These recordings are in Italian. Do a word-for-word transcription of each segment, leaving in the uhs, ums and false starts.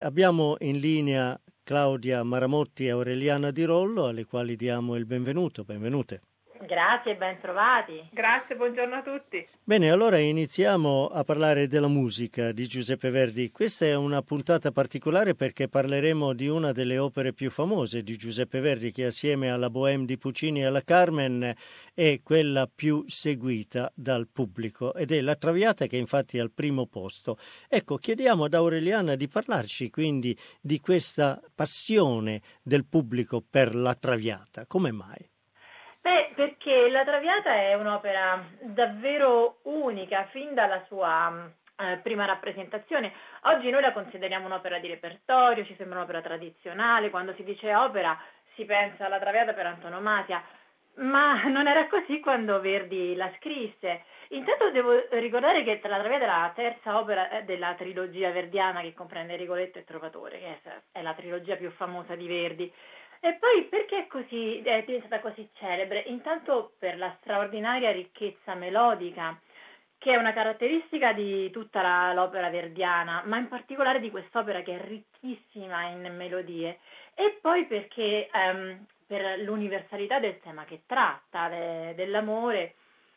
Abbiamo in linea Claudia Maramotti e Aureliana Di Rollo, alle quali diamo il benvenuto. Benvenute. Grazie, ben trovati. Grazie, buongiorno a tutti. Bene, allora iniziamo a parlare della musica di Giuseppe Verdi. Questa è una puntata particolare perché parleremo di una delle opere più famose di Giuseppe Verdi, che assieme alla Bohème di Puccini e alla Carmen è quella più seguita dal pubblico, ed è La Traviata, che infatti è al primo posto. Ecco, chiediamo ad Aureliana di parlarci quindi di questa passione del pubblico per La Traviata. Come mai? Beh, perché La Traviata è un'opera davvero unica fin dalla sua eh, prima rappresentazione. Oggi noi la consideriamo un'opera di repertorio, ci sembra un'opera tradizionale, quando si dice opera si pensa alla Traviata per antonomasia, ma non era così quando Verdi la scrisse. Intanto devo ricordare che La Traviata è la terza opera della trilogia verdiana, che comprende Rigoletto e Trovatore, che è la trilogia più famosa di Verdi. E poi perché è così, è diventata così celebre? Intanto per la straordinaria ricchezza melodica, che è una caratteristica di tutta la, l'opera verdiana, ma in particolare di quest'opera che è ricchissima in melodie. E poi perché ehm, per l'universalità del tema che tratta, de, dell'amore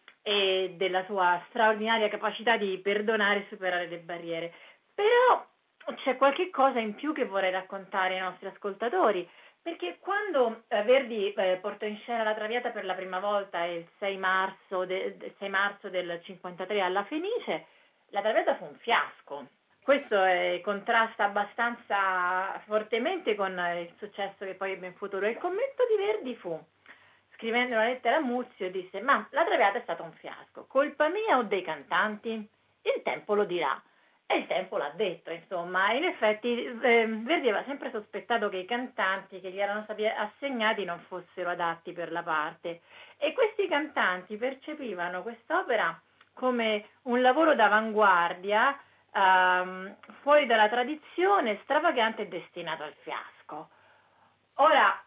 e della sua straordinaria capacità di perdonare e superare le barriere. Però c'è qualche cosa in più che vorrei raccontare ai nostri ascoltatori. Perché quando eh, Verdi eh, portò in scena La Traviata per la prima volta il sei marzo, de, de, sei marzo del cinquantatré alla Fenice, La Traviata fu un fiasco. Questo eh, contrasta abbastanza fortemente con eh, il successo che poi ebbe in futuro. Il commento di Verdi fu, scrivendo una lettera a Muzio, disse: ma La Traviata è stata un fiasco, colpa mia o dei cantanti? Il tempo lo dirà. E il tempo l'ha detto, insomma. In effetti eh, Verdi aveva sempre sospettato che i cantanti che gli erano stati assegnati non fossero adatti per la parte, e questi cantanti percepivano quest'opera come un lavoro d'avanguardia, ehm, fuori dalla tradizione, stravagante e destinato al fiasco. Ora,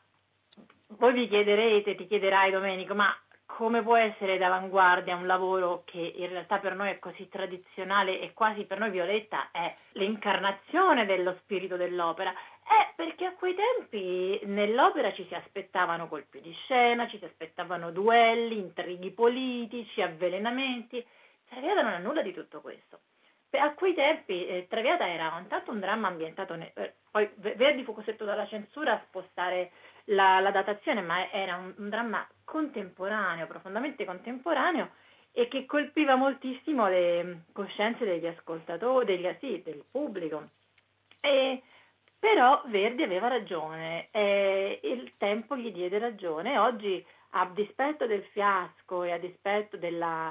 voi vi chiederete, ti chiederai Domenico, ma come può essere d'avanguardia un lavoro che in realtà per noi è così tradizionale e quasi per noi Violetta è l'incarnazione dello spirito dell'opera? È perché a quei tempi nell'opera ci si aspettavano colpi di scena, ci si aspettavano duelli, intrighi politici, avvelenamenti. Traviata non ha nulla di tutto questo. A quei tempi eh, Traviata era intanto un dramma ambientato, ne- eh, poi Verdi fu costretto dalla censura a spostare la, la datazione, ma era un, un dramma contemporaneo, profondamente contemporaneo, e che colpiva moltissimo le coscienze degli ascoltatori, degli, sì, del pubblico. E, però Verdi aveva ragione, e il tempo gli diede ragione. Oggi, a dispetto del fiasco e a dispetto della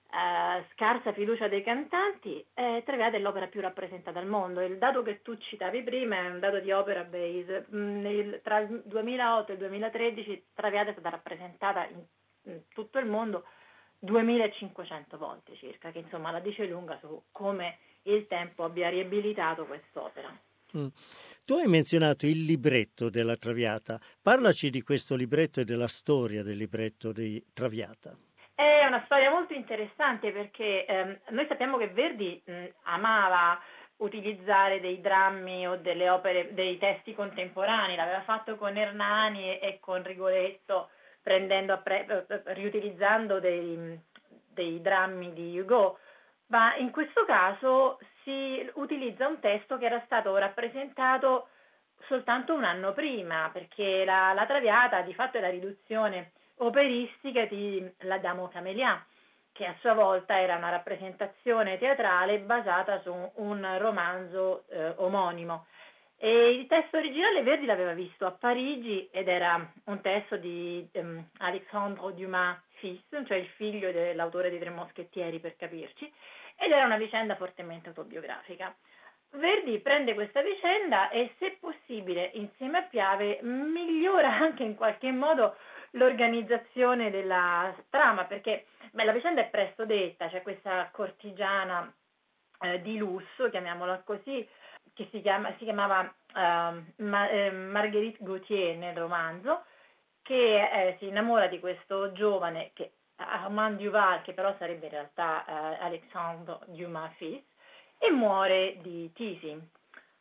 Uh, scarsa fiducia dei cantanti, eh, Traviata è l'opera più rappresentata al mondo. Il dato che tu citavi prima è un dato di Opera Base. Nel, tra il duemilaotto e il duemilatredici Traviata è stata rappresentata in, in tutto il mondo duemilacinquecento volte circa, che insomma la dice lunga su come il tempo abbia riabilitato quest'opera. Mm. Tu hai menzionato il libretto della Traviata. Parlaci di questo libretto e della storia del libretto di Traviata. È una storia molto interessante perché ehm, noi sappiamo che Verdi mh, amava utilizzare dei drammi o delle opere, dei testi contemporanei, l'aveva fatto con Hernani e, e con Rigoletto, prendendo a pre, riutilizzando dei, dei drammi di Hugo, ma in questo caso si utilizza un testo che era stato rappresentato soltanto un anno prima, perché la, la Traviata di fatto è la riduzione operistica di La Dame aux Camélias, che a sua volta era una rappresentazione teatrale basata su un romanzo eh, omonimo. E il testo originale Verdi l'aveva visto a Parigi ed era un testo di um, Alexandre Dumas fils, cioè il figlio dell'autore dei Tre Moschettieri, per capirci, ed era una vicenda fortemente autobiografica. Verdi prende questa vicenda e, se possibile, insieme a Piave, migliora anche in qualche modo l'organizzazione della trama, perché beh, la vicenda è presto detta. C'è questa cortigiana eh, di lusso, chiamiamola così, che si, chiama, si chiamava uh, Ma, eh, Marguerite Gauthier nel romanzo, che eh, si innamora di questo giovane, che Armand Duval, che però sarebbe in realtà uh, Alexandre Dumas fils, e muore di tisi.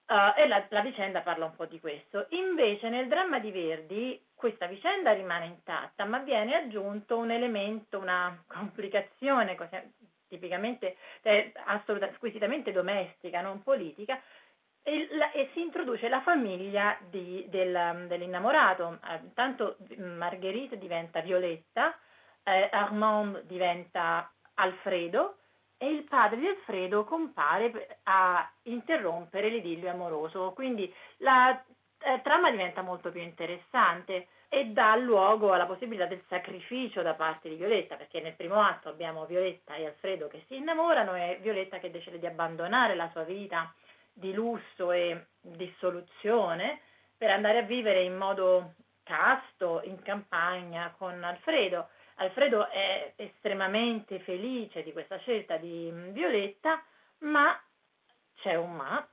Uh, e la, la vicenda parla un po' di questo. Invece nel dramma di Verdi questa vicenda rimane intatta, ma viene aggiunto un elemento, una complicazione così, tipicamente, eh, assolutamente, squisitamente domestica, non politica, e, la, e si introduce la famiglia di, del, dell'innamorato. Eh, tanto Marguerite diventa Violetta, eh, Armand diventa Alfredo, e il padre di Alfredo compare a interrompere l'idillio amoroso. Quindi la eh, trama diventa molto più interessante e dà luogo alla possibilità del sacrificio da parte di Violetta, perché nel primo atto abbiamo Violetta e Alfredo che si innamorano e Violetta che decide di abbandonare la sua vita di lusso e dissoluzione per andare a vivere in modo casto in campagna con Alfredo. Alfredo è estremamente felice di questa scelta di Violetta, ma c'è un ma,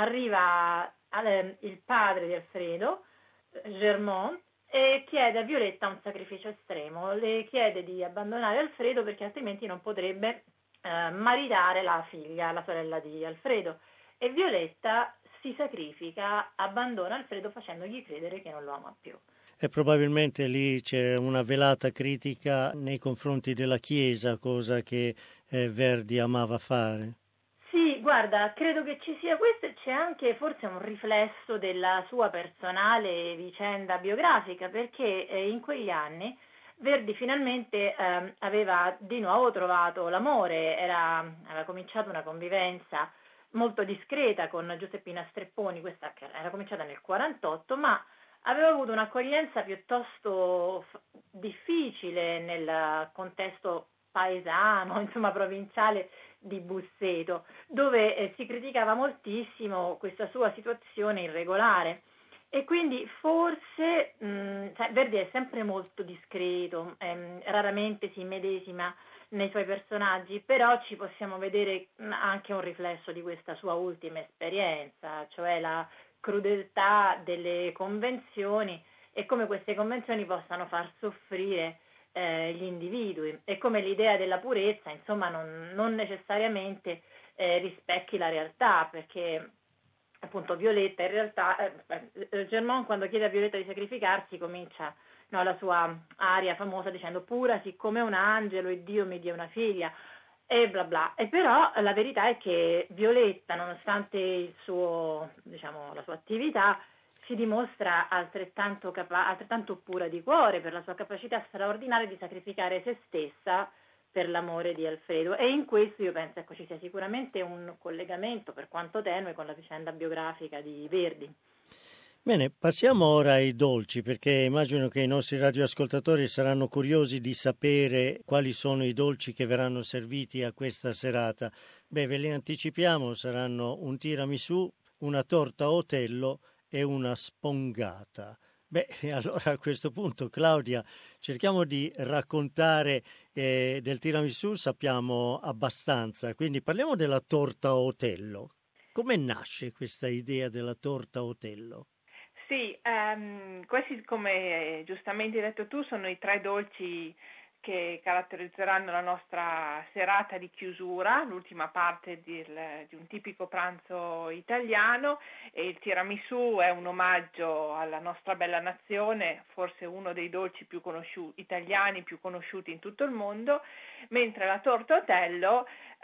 arriva il padre di Alfredo, Germont, e chiede a Violetta un sacrificio estremo, le chiede di abbandonare Alfredo perché altrimenti non potrebbe eh, maritare la figlia, la sorella di Alfredo, e Violetta si sacrifica, abbandona Alfredo facendogli credere che non lo ama più. E probabilmente lì c'è una velata critica nei confronti della Chiesa, cosa che eh, Verdi amava fare. Sì, guarda, credo che ci sia questo e c'è anche forse un riflesso della sua personale vicenda biografica, perché eh, in quegli anni Verdi finalmente eh, aveva di nuovo trovato l'amore, era, aveva cominciato una convivenza molto discreta con Giuseppina Strepponi, questa che era cominciata nel quarantotto, ma aveva avuto un'accoglienza piuttosto f- difficile nel contesto paesano, insomma provinciale di Busseto, dove eh, si criticava moltissimo questa sua situazione irregolare. E quindi forse mh, cioè, Verdi è sempre molto discreto, ehm, raramente si immedesima nei suoi personaggi, però ci possiamo vedere anche un riflesso di questa sua ultima esperienza, cioè la crudeltà delle convenzioni e come queste convenzioni possano far soffrire eh, gli individui e come l'idea della purezza insomma non, non necessariamente eh, rispecchi la realtà, perché appunto Violetta in realtà eh, Germont quando chiede a Violetta di sacrificarsi comincia no, la sua aria famosa dicendo pura siccome un angelo e Dio mi dia una figlia e bla bla, e però la verità è che Violetta nonostante il suo, diciamo, la sua attività si dimostra altrettanto, capa- altrettanto pura di cuore per la sua capacità straordinaria di sacrificare se stessa per l'amore di Alfredo, e in questo io penso ecco, ci sia sicuramente un collegamento, per quanto tenue, con la vicenda biografica di Verdi. Bene, passiamo ora ai dolci, perché immagino che i nostri radioascoltatori saranno curiosi di sapere quali sono i dolci che verranno serviti a questa serata. Beh, ve li anticipiamo, saranno un tiramisù, una torta Otello e una spongata. Beh, allora a questo punto, Claudia, cerchiamo di raccontare eh, del tiramisù, sappiamo abbastanza, quindi parliamo della torta Otello. Come nasce questa idea della torta Otello? Sì, ehm, questi come giustamente hai detto tu sono i tre dolci che caratterizzeranno la nostra serata di chiusura, l'ultima parte di, di un tipico pranzo italiano, e il tiramisù è un omaggio alla nostra bella nazione, forse uno dei dolci più conosciuti, italiani più conosciuti in tutto il mondo, mentre la torta Otello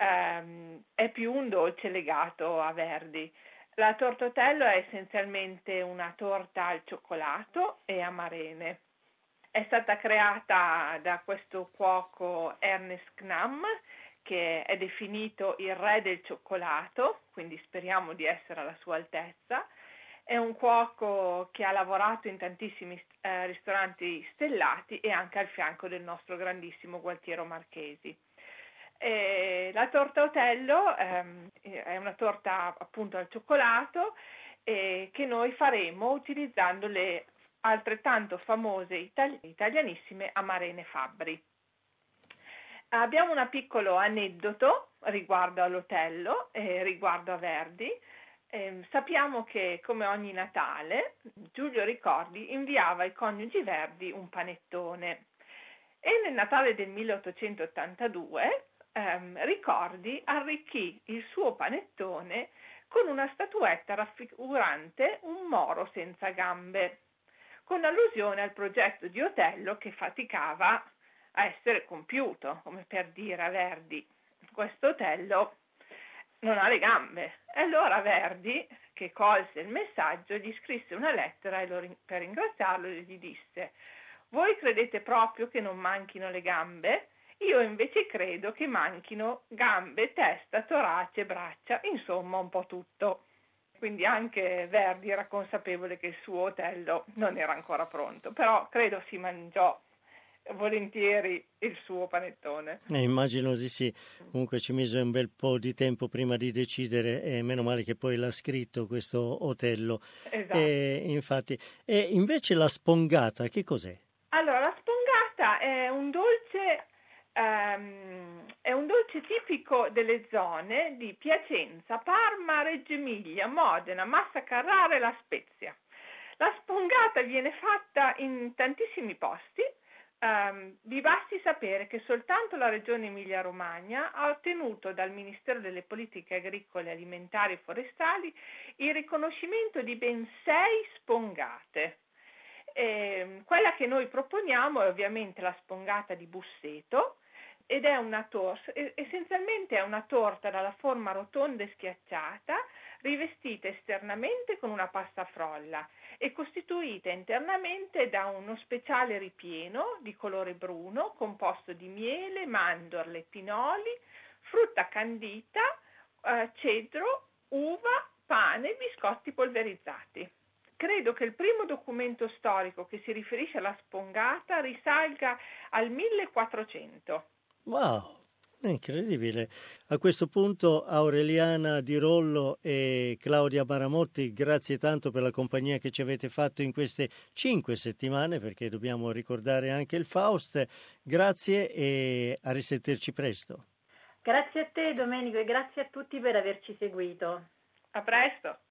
ehm, è più un dolce legato a Verdi. La torta Otello è essenzialmente una torta al cioccolato e amarene. È stata creata da questo cuoco Ernest Knamm, che è definito il re del cioccolato, quindi speriamo di essere alla sua altezza. È un cuoco che ha lavorato in tantissimi eh, ristoranti stellati e anche al fianco del nostro grandissimo Gualtiero Marchesi. E la torta Otello ehm, è una torta appunto al cioccolato eh, che noi faremo utilizzando le altrettanto famose itali- italianissime amarene Fabbri. Abbiamo un piccolo aneddoto riguardo all'Otello e riguardo a Verdi. Eh, sappiamo che come ogni Natale Giulio Ricordi inviava ai coniugi Verdi un panettone e nel Natale del milleottocentottantadue ehm, Ricordi arricchì il suo panettone con una statuetta raffigurante un moro senza gambe, con allusione al progetto di Otello che faticava a essere compiuto, come per dire a Verdi: questo Otello non ha le gambe. E allora Verdi, che colse il messaggio, gli scrisse una lettera e lo, per ringraziarlo gli disse: voi credete proprio che non manchino le gambe? Io invece credo che manchino gambe, testa, torace, braccia, insomma un po' tutto. Quindi anche Verdi era consapevole che il suo Otello non era ancora pronto, però credo si mangiò volentieri il suo panettone. Eh, immagino di sì. Comunque ci mise un bel po' di tempo prima di decidere, e meno male che poi l'ha scritto questo Otello. Esatto. E infatti, e invece la spongata, che cos'è? Allora, la spongata è un dolce um, è un dolce tipico delle zone di Piacenza, Parma, Reggio Emilia, Modena, Massa Carrara e La Spezia. La spongata viene fatta in tantissimi posti. Um, vi basti sapere che soltanto la regione Emilia-Romagna ha ottenuto dal Ministero delle Politiche Agricole, Alimentari e Forestali il riconoscimento di ben sei spongate. E quella che noi proponiamo è ovviamente la spongata di Busseto ed è una torta, essenzialmente è una torta dalla forma rotonda e schiacciata, rivestita esternamente con una pasta frolla e costituita internamente da uno speciale ripieno di colore bruno composto di miele, mandorle, pinoli, frutta candita, eh, cedro, uva, pane e biscotti polverizzati. Credo che il primo documento storico che si riferisce alla spongata risalga al millequattrocento. Wow! Incredibile. A questo punto Aureliana Di Rollo e Claudia Baramotti, grazie tanto per la compagnia che ci avete fatto in queste cinque settimane, perché dobbiamo ricordare anche il Faust. Grazie e a risentirci presto. Grazie a te Domenico e grazie a tutti per averci seguito. A presto!